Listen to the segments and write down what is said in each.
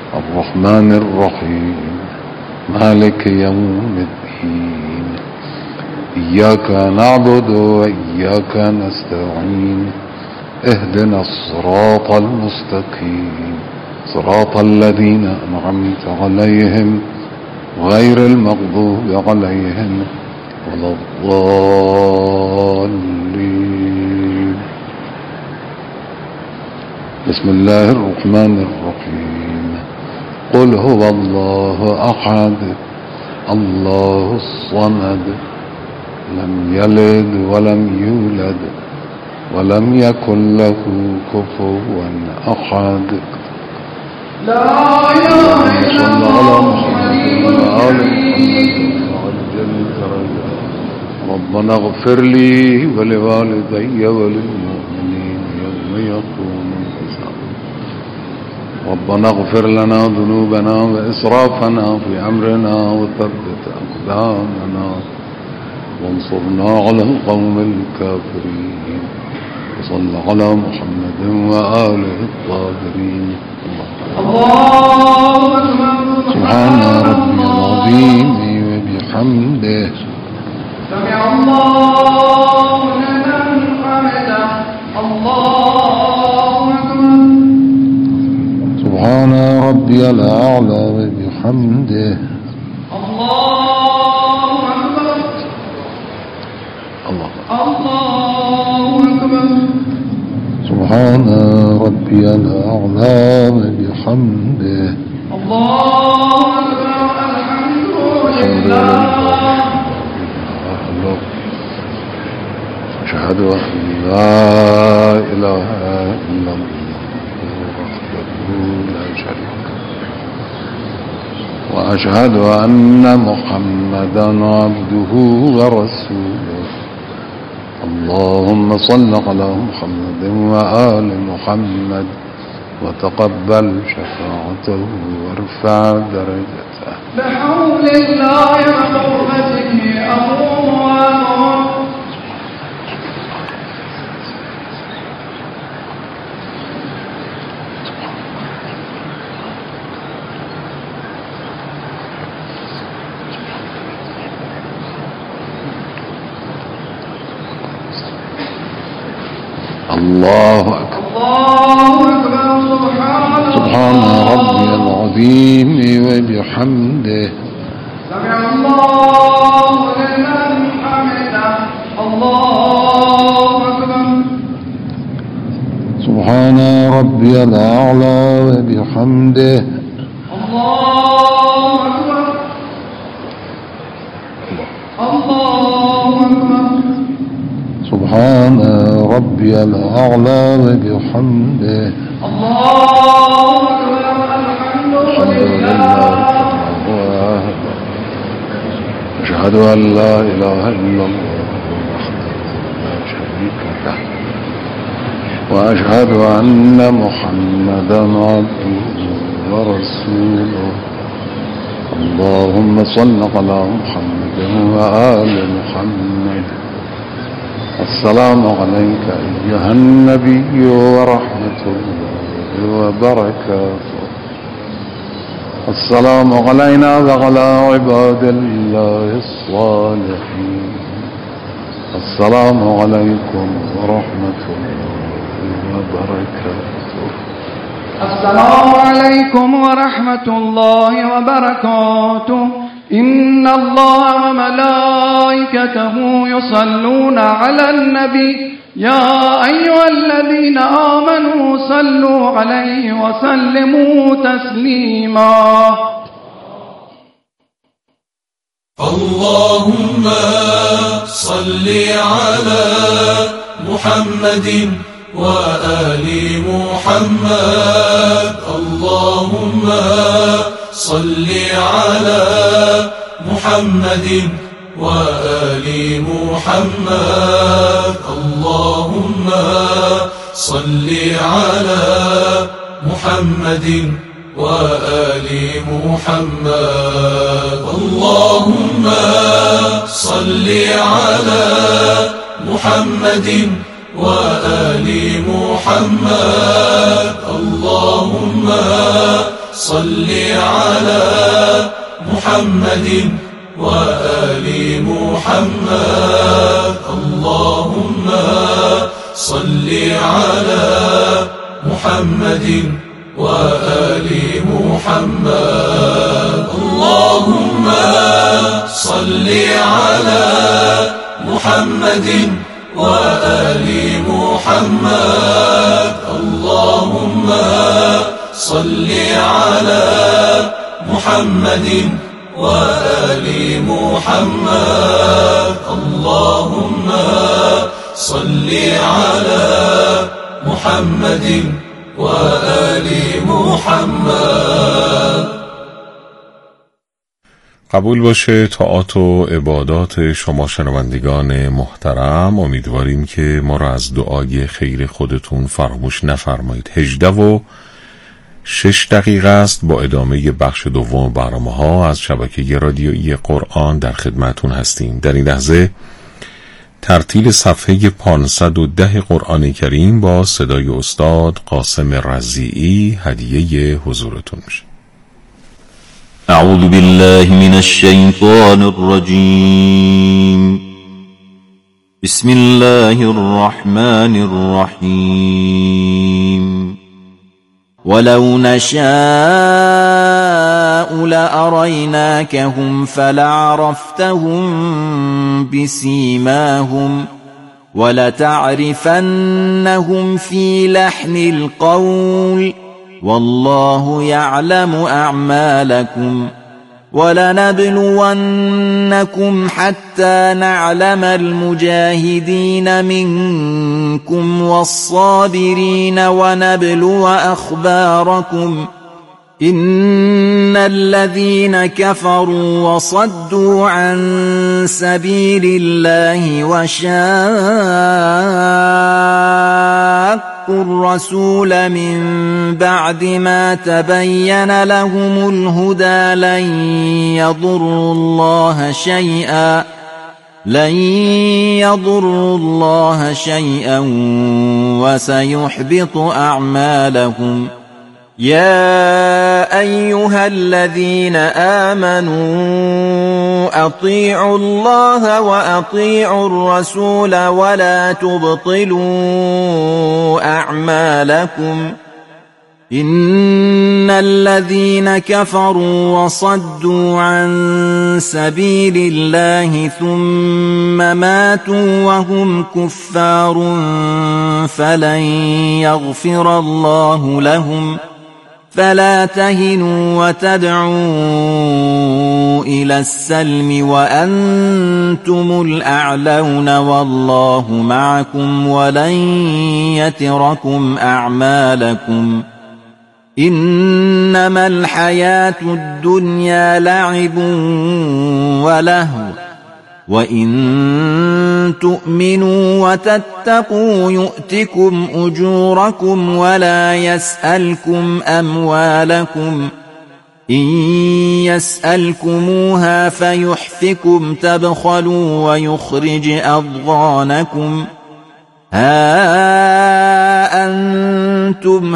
الرحمن الرحيم مالك يوم الدين إياك نعبد وإياك نستعين اهدنا الصراط المستقيم صراط الذين أنعمت عليهم غير المغضوب عليهم ولا الضالين. بسم الله الرحمن الرحيم قل هو الله أحد الله الصمد لم يلد ولم يولد ولم يكن له كفوا أحد. لا إله إلا الله ربنا اغفر لي ولوالدي وللمؤمنين يوم يقوم الحساب. ربنا اغفر لنا ذنوبنا وإسرافنا في أمرنا وثبت أقدامنا وانصرنا على القوم الكافرين. وصلى على محمد وآله الطاهرين. الله أكبر. سبحان ربي العظيم وبحمده. سمع الله لمن حمده. الله أكبر. سبحان ربي الأعلى وبحمده. الله أكبر. الله أكبر. سبحان ربي الأعلى وبحمده. الله أكبر. الحمد لله. أشهد أن لا إله إلا الله وحده لا شريك له وأشهد أن محمدا عبده ورسوله. اللهم صل على محمد وآل محمد وتقبل شفاعته وارفع درجته. بحول الله وقوته أمور. الله أكبر. الله أكبر. سبحان ربي العظيم وبحمده. سمع الله لمن حمده. الله أكبر. سبحان ربي الأعلى وبحمده. الله أكبر. الله أكبر. سبحان ربي الأعلى وبحمده. الله أكبر. الحمد لله. أشهد أن لا إله إلا الله وحده لا شريك له وأشهد أن محمدا عبده ورسوله. اللهم صل على محمد وآل محمد. السلام عليك أيها النبي ورحمة الله وبركاته. السلام علينا وعلى عباد الله الصالحين. السلام عليكم ورحمة الله وبركاته. السلام عليكم ورحمة الله وبركاته. إن الله وملائكته يصلون على النبي يا أيها الذين آمنوا صلوا عليه وسلموا تسليما. اللهم صل على محمد وآل محمد. اللهم صل على محمد وآل محمد. اللهم صل على محمد وآل محمد. اللهم صل على محمد وآل محمد. اللهم صل على محمد وآل محمد اللهم صل على محمد وآل محمد اللهم صل على محمد وآل محمد اللهم صل على محمد وآل محمد اللهم صل على محمد وآل محمد. قبول باشه طاعات و عبادات شما شنوندگان محترم. امیدواریم که ما را از دعای خیر خودتون فراموش نفرمایید. 18:06 است. با ادامه بخش دوم برنامه‌ها از شبکه رادیویی قرآن در خدمتون هستیم. در این لحظه ترتیل صفحه 510 قرآن کریم با صدای استاد قاسم رضیعی هدیه حضورتون میشه. اعوذ بالله من الشیطان الرجیم. بسم الله الرحمن الرحیم. ولو نشاء لأريناكهم فلعرفتهم بسيماهم ولتعرفنهم في لحن القول والله يعلم أعمالكم ولنبلونكم حتى نعلم المجاهدين منكم والصابرين ونبلو أخباركم إن الذين كفروا وصدوا عن سبيل الله وشاقوا الرسول من بعد ما تبين لهم الهدى لن يضروا الله شيئا وسيحبط أعمالهم. يا أيها الذين آمنوا أطيعوا الله وأطيعوا الرسول ولا تبطلوا أعمالكم إن الذين كفروا وصدوا عن سبيل الله ثم ماتوا وهم كفار فلن يغفر الله لهم فلا تهنوا وتدعوا إلى السلم وأنتم الأعلون والله معكم ولن يتركم أعمالكم إنما الحياة الدنيا لعب ولهو وإن تؤمنوا وتتقوا يؤتكم أجوركم ولا يسألكم أموالكم إن يسألكموها فيحفكم تبخلوا ويخرج أضغانكم ها أنتم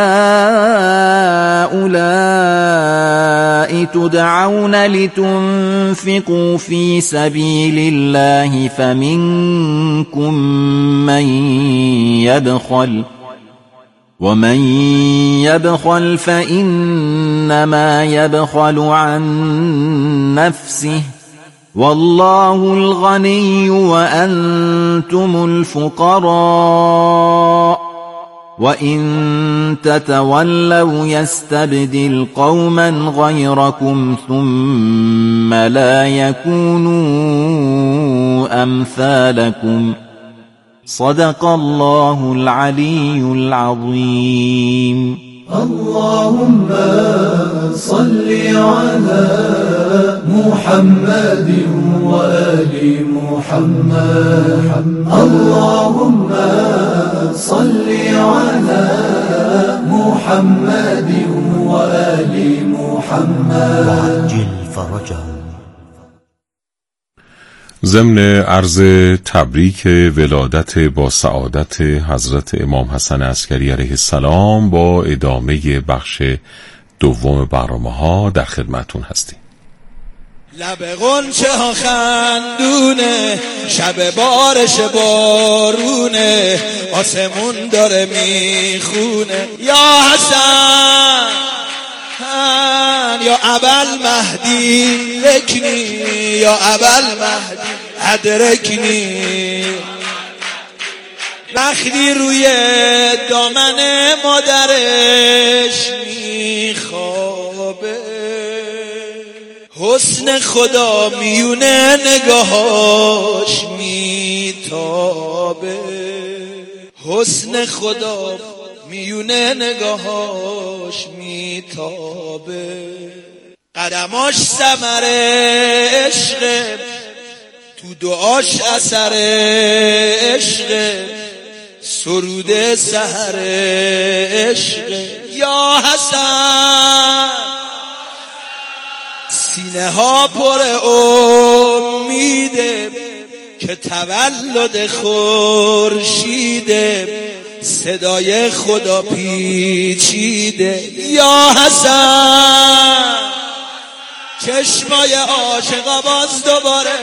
هؤلاء تدعون لتنفقوا في سبيل الله فمنكم من يبخل ومن يبخل فإنما يبخل عن نفسه والله الغني وأنتم الفقراء وإن تتولوا يستبدل قوما غيركم ثم لا يكونوا أمثالكم صدق الله العلي العظيم. اللهم صل على محمد وآل محمد اللهم صل على محمد وآل محمد وعجل فرجهم. ضمن عرض تبریک ولادت با سعادت حضرت امام حسن عسکری علیه السلام با ادامه بخش دوم برنامه‌ها در خدمتون هستیم. لب غنچه ها خندونه، شب بارش بارونه، آسمون داره میخونه. یا حسن یا ابل مهدی رکنی، یا ابل مهدی ادرکنی. وقتی روی دامن مادرش میخوابه، حسن خدا میونه نگاهاش میتابه، حسن خدا میونه نگاهاش میتابه. قدماش ثمر عشقه، تو دعاش اثر عشقه، سرود سحر عشقه. یا حسن سینه ها پر امیده که تولد خورشیده، صدای خدا پیچیده. یا حسن چشمای عاشقا باز دوباره،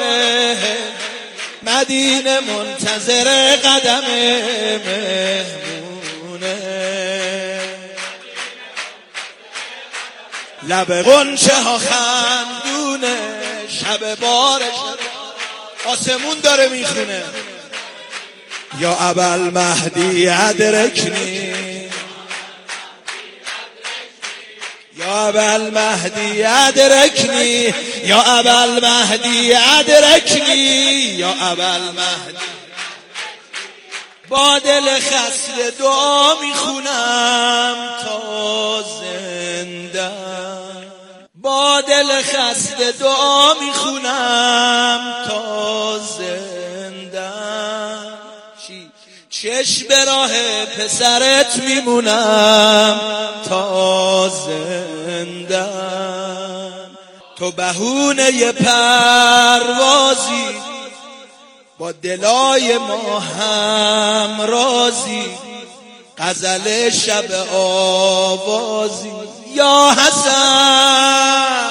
مدینه منتظر قدم مهمونه. لب غنچه ها خندونه، شب بارش آسمون داره میخونه. یا ابل مهدی ادرکنی، یا ابل مهدی ادرکنی، یا ابل مهدی ادرکنی، یا ابل مهدی. با دل خسته دعا میخونم تا زنده، با دل خسته دعا میخونم تا زنده. چشم به راه پسرت میمونم تا زنده. تو بهونه پروازی، با دلای ما هم رازی، غزل شب آوازی. یا حسن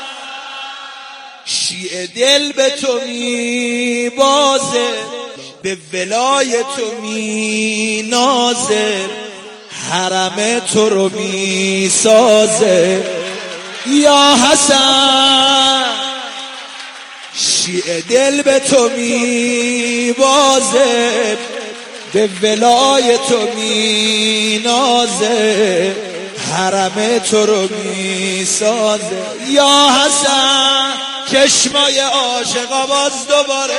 شیعه دل به تو میبازه، به ولای تو مینازه، حرم تو رو میسازه. یا حسن شیعه دل به تو میبازه، به ولای تو مینازه، حرم تو رو میسازه. یا حسن چشمای عاشقا باز دوباره،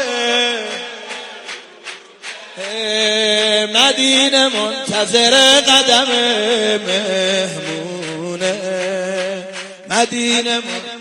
مدینه منتظر قدم مهمونه. مدینه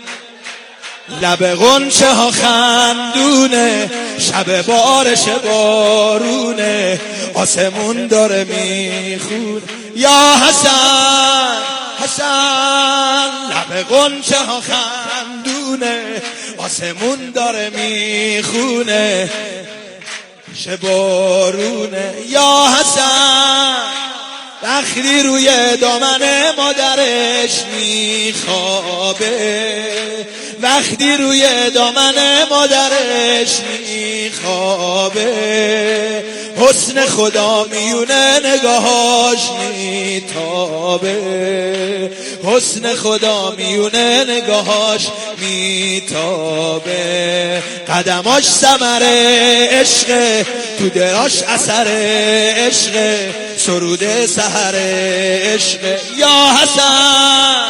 لب غنچه ها خندونه، شب بارش بارونه، آسمون داره میخونه. یا حسن حسن لب غنچه ها خندونه، آسمون داره میخونه، چه بارونه. یا حسن وقتی روی دامن مادرش میخوابه، وقتی روی دامن مادرش میخوابه، حسن خدا میونه نگاهاش میتابه، حسن خدا میونه نگاهاش میتابه. قدماش ثمر عشقه، تو دراش اثر عشقه، سرود سحر عشقه. یا حسن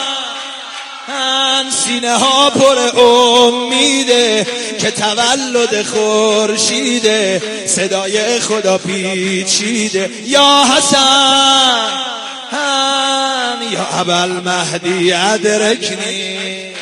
سینه ها پر امیده که تولد خورشیده، صدای خدا پیچیده. یا حسن یا ابل مهدی ادرکنی،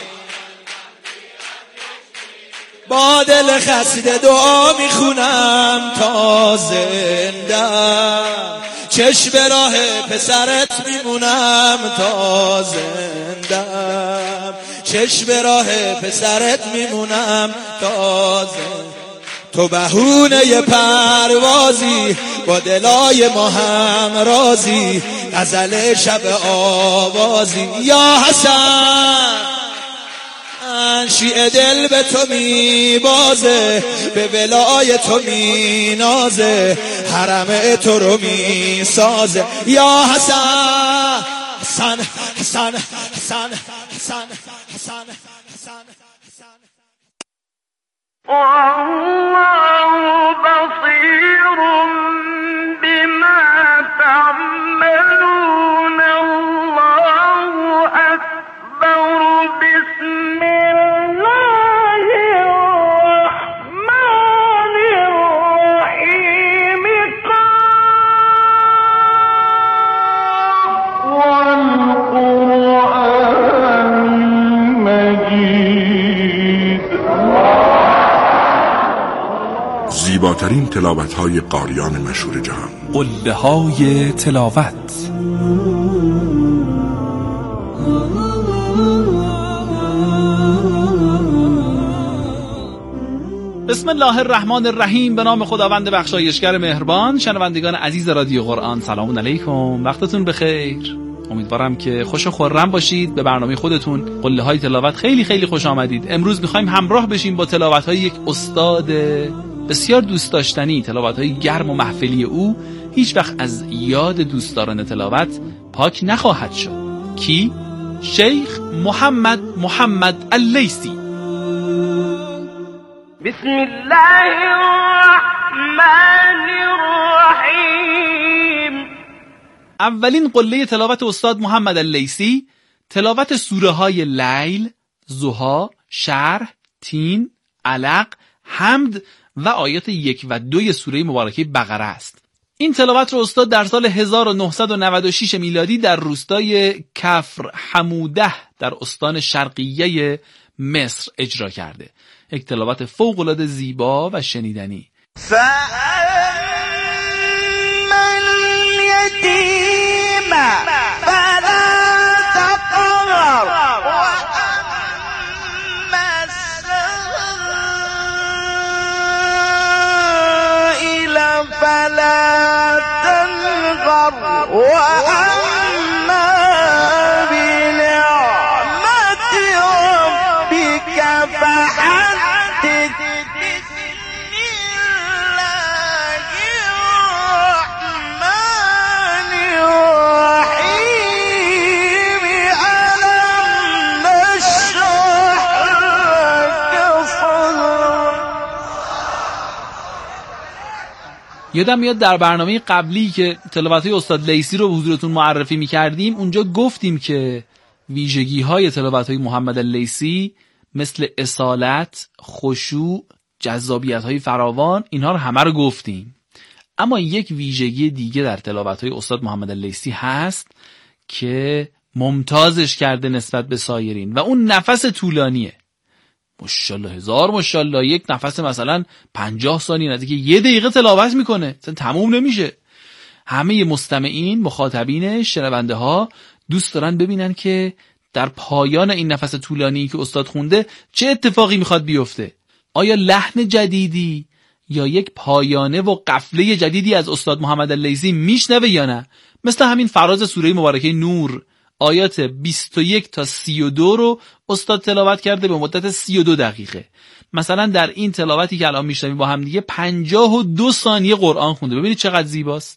با دل خسته دعا میخونم تا زنده، چشم به راه پسرت میمونم تا زنده، چشم به راه پسرت میمونم تا زنده. تو بهونه پروازی، با دلای ما هم رازی، غزل شب آوازی. یا حسن شیعه دل به تو می بازه، به ولای تو می نازه، حرم تو رو می سازه. یا حسن حسن حسن حسن حسن حسن حسن حسن. والله بصير بما تعملون. الله أكبر. بسم الله الرحمن الرحيم. والقرآن المجيد. زیباترین تلاوت‌های قاریان مشهور جهان. قله‌های تلاوت. بسم الله الرحمن الرحیم. به نام خداوند بخشایشگر مهربان. شنوندگان عزیز رادیو قرآن سلام علیکم، وقتتون بخیر. امیدوارم که خوش و خرم باشید. به برنامه خودتون قله‌های تلاوت خیلی خیلی خوش آمدید. امروز می‌خوایم همراه بشیم با تلاوت‌های یک استاد بسیار دوست داشتنی، تلاوت‌های گرم و محفلی او هیچ وقت از یاد دوستداران تلاوت پاک نخواهد شد. کی؟ شیخ محمد اللیثی. بسم الله الرحمن الرحیم. اولین قله تلاوت استاد محمد اللیثی تلاوت سوره های لیل، ضحی، شرح، تین، علق، حمد و آیات 1 و 2 سوره مبارکه بقره است. این تلاوت رو استاد در سال 1996 میلادی در روستای کفر حموده در استان شرقیه مصر اجرا کرده. یک تلاوت فوق‌العاده زیبا و شنیدنی. فلا تنغر وأما بنعمة ربك فحدث. بسم الله الرحمن الرحيم. ألم نشرح لك صدرك. یادم میاد در برنامه قبلی که تلاوت‌های استاد لیثی رو به حضورتون معرفی می‌کردیم اونجا گفتیم که ویژگی‌های تلاوت‌های محمد اللیثی مثل اصالت، خشوع، جذابیت‌های فراوان، اینها رو همه رو گفتیم. اما یک ویژگی دیگه در تلاوت‌های استاد محمد اللیثی هست که ممتازش کرده نسبت به سایرین و اون نفس طولانیه. ماشاءالله هزار ماشاءالله، یک نفس مثلا 50 ثانیه نزدیک 1 دقیقه تلاوت میکنه، اصلا تموم نمیشه. همه مستمعین، مخاطبین، شنونده ها دوست دارن ببینن که در پایان این نفس طولانی که استاد خونده چه اتفاقی میخواد بیفته. آیا لحن جدیدی یا یک پایانه و قفله جدیدی از استاد محمد اللیثی میشنوه یا نه؟ مثل همین فراز سوره مبارکه نور آیات 21 تا 32 رو استاد تلاوت کرده به مدت 32 دقیقه. مثلا در این تلاوتی که الان میشنویم با هم دیگه 52 ثانیه قرآن خونده. ببینید چقدر زیباست.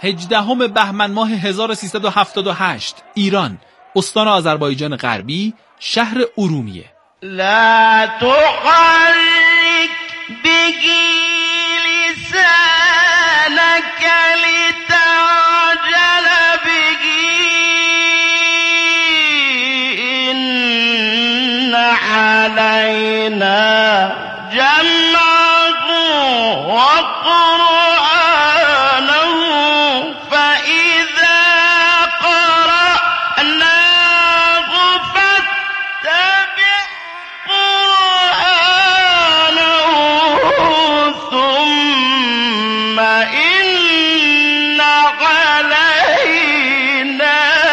18 بهمن ماه 1378 ایران، استان آذربایجان غربی، شهر ارومیه. لا تحرك به لسانك لتعجل به إن علينا جمعه وقرآنه فإذا قرأناه فاتبع قرآنه ثم إن علينا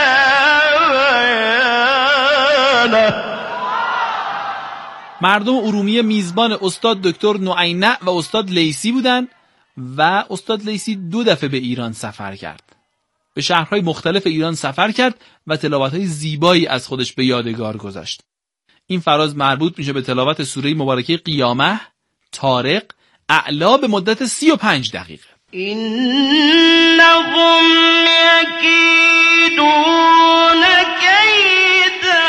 بيانه. مردم ارومیه میزبان استاد دکتر نعینع و استاد لیثی بودن و استاد لیثی 2 دفعه به ایران سفر کرد. به شهرهای مختلف ایران سفر کرد و تلاوت‌های زیبایی از خودش به یادگار گذاشت. این فراز مربوط میشه به تلاوت سوره مبارکه قیامه، طارق، اعلا به مدت 35 دقیقه. إنهم يكيدون كيدا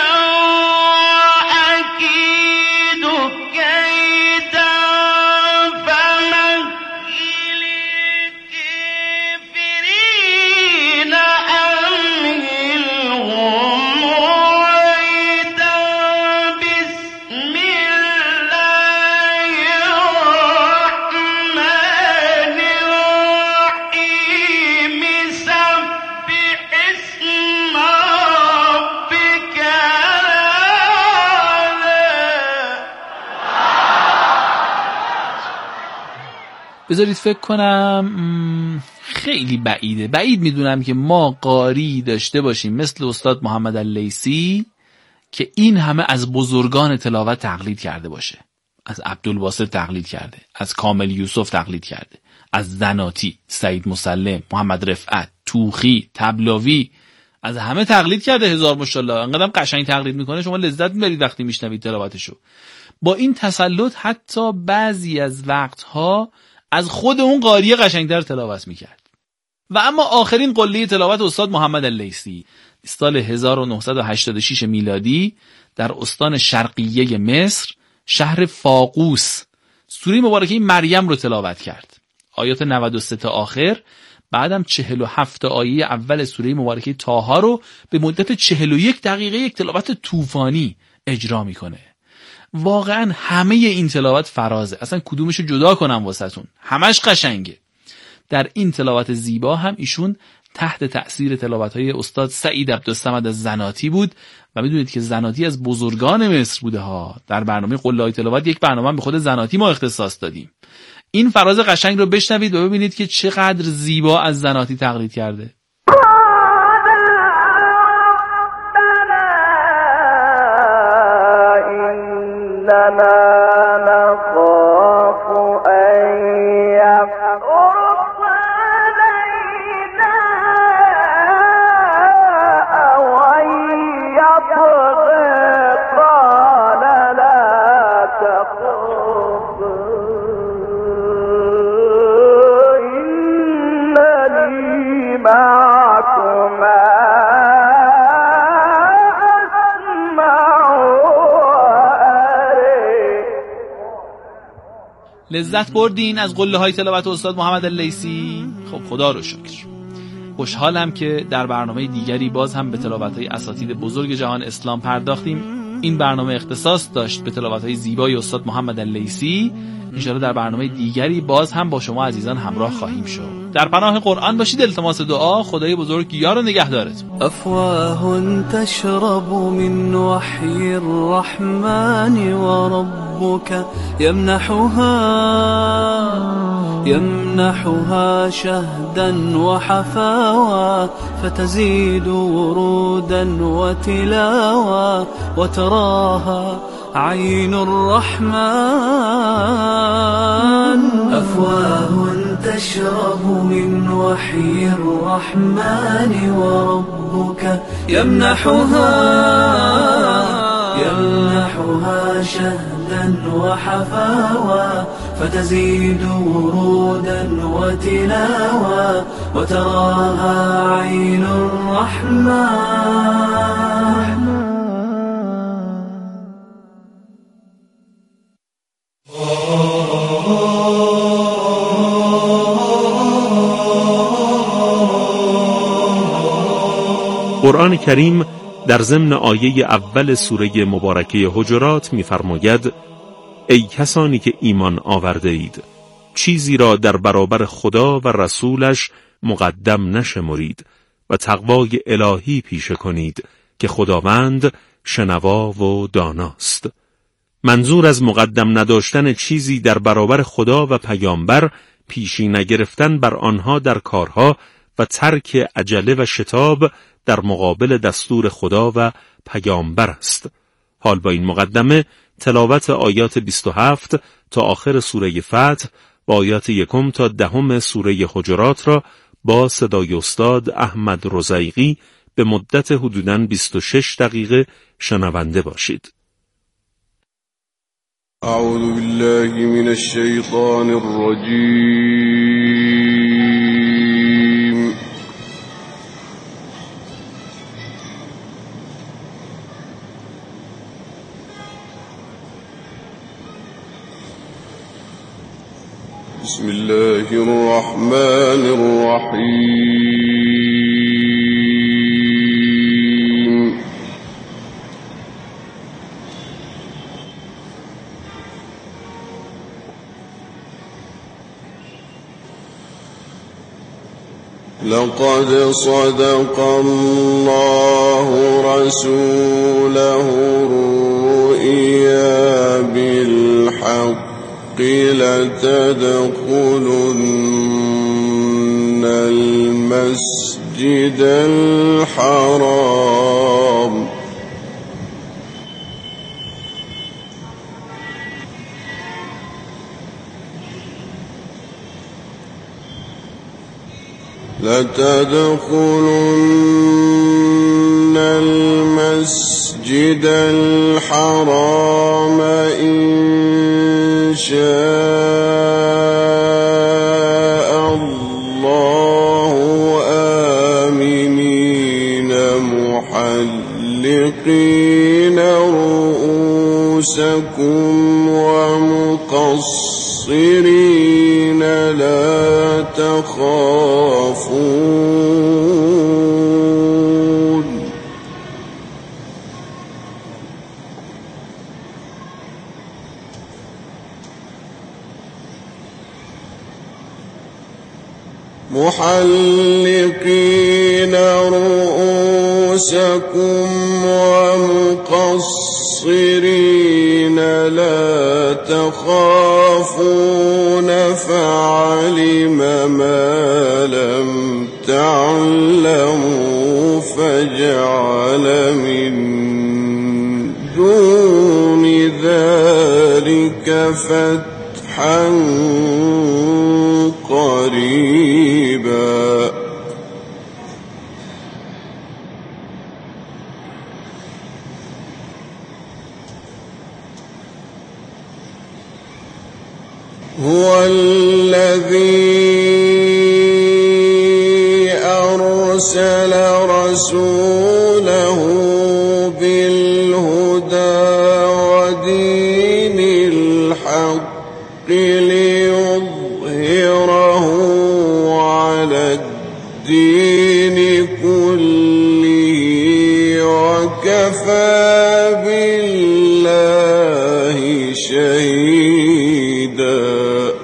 وأكيد كيدا فمهل الكافرين أمهلهم رويدا. بسم الله الرحمن الرحيم سبح اسم ربك الأعلى. بذارید فکر کنم خیلی بعید میدونم که ما قاری داشته باشیم مثل استاد محمد اللیثی که این همه از بزرگان تلاوت تقلید کرده باشه. از عبدالباسط تقلید کرده، از کامل یوسف تقلید کرده، از زناتی، سعید مسلم، محمد رفعت، توخی، تبلاوی، از همه تقلید کرده. هزار ماشاءالله. انقدرم قشنگ تقلید میکنه شما لذت میبرید وقتی میشنوید تلاوتشو. با این تسلط حتی بعضی از وقتها از خود اون قاری قشنگتر تلاوت میکرد. و اما آخرین قله تلاوت استاد محمد اللیثی سال 1986 میلادی در استان شرقیه مصر، شهر فاقوس، سوره مبارکه مریم رو تلاوت کرد. آیات 93 تا آخر، بعدم 47 آیه اول سوره مبارکه طه رو به مدت 41 دقیقه یک تلاوت طوفانی اجرا میکنه. واقعا همه این تلاوت فرازه، اصلا کدومشو جدا کنم واسهتون، همش قشنگه. در این تلاوت زیبا هم ایشون تحت تأثیر تلاوت‌های استاد سعید عبدالصمد از زناتی بود و میدونید که زناتی از بزرگان مصر بوده ها. در برنامه قله‌های تلاوت یک برنامه به خود زناتی ما اختصاص دادیم. این فراز قشنگ رو بشنوید و ببینید که چقدر زیبا از زناتی تقلید کرده. لذت بردین از قله های تلاوت استاد محمد اللیثی؟ خب خدا رو شکر. خوشحالم که در برنامه دیگری باز هم به تلاوت های اساتید بزرگ جهان اسلام پرداختیم. این برنامه اختصاص داشت به تلاوت های زیبای استاد محمد اللیثی. انشاءالله در برنامه دیگری باز هم با شما عزیزان همراه خواهیم شد. در پناه قرآن باشید. التماس دعا. خدای بزرگ یار و نگهدارتون. أفواه تشرب من وحي الرحمن وربك يمنحها شهدا وحفاوى فتزيد ورودا وتلاوى وتراها عين الرحمن. أفواه تشرب من وحي الرحمن وربك يمنحها شهدا وحفاوى فتزيد ورودا وتلاوى وتراها عين الرحمن. قرآن کریم در ضمن آیه اول سوره مبارکه حجرات می‌فرماید: ای کسانی که ایمان آورده اید، چیزی را در برابر خدا و رسولش مقدم نشمرید و تقوای الهی پیشه کنید که خداوند شنوا و داناست. منظور از مقدم نداشتن چیزی در برابر خدا و پیامبر پیشی نگرفتن بر آنها در کارها و ترک عجله و شتاب در مقابل دستور خدا و پیامبر است. حال با این مقدمه تلاوت آیات 27 تا آخر سوره فتح و آیات 1 تا 10 سوره حجرات را با صدای استاد احمد رزیقی به مدت حدوداً 26 دقیقه شنونده باشید. اعوذ بالله من الشیطان الرجیم. بسم الله الرحمن الرحیم. لقد صدق الله رسوله الرؤيا بالحق لتدخلن المسجد الحرام لتدخلن المسجد الحرام إن شاء الله آمنين محلقين رؤوسكم ومقصرين لا تخافون محلقين رؤوسكم ومقصرين لا تخافون فعلم ما لم تعلموا فجعل من دون ذلك فتحا قريبا هو الذي أرسل رسوله بالهدى ودين الحق ليظهره على الدين كله وكفى بالله شهيدا.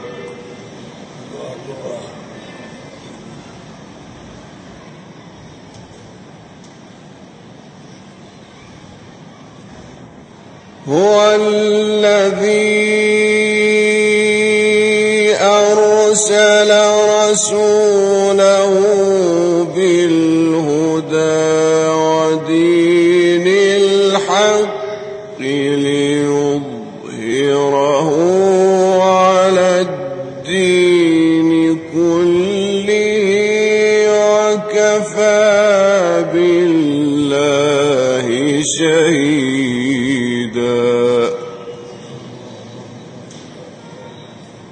هو الذي أرسل رسوله بالهدى ودين الحق ليظهره على الدين كله وكفى بالله شهيدا.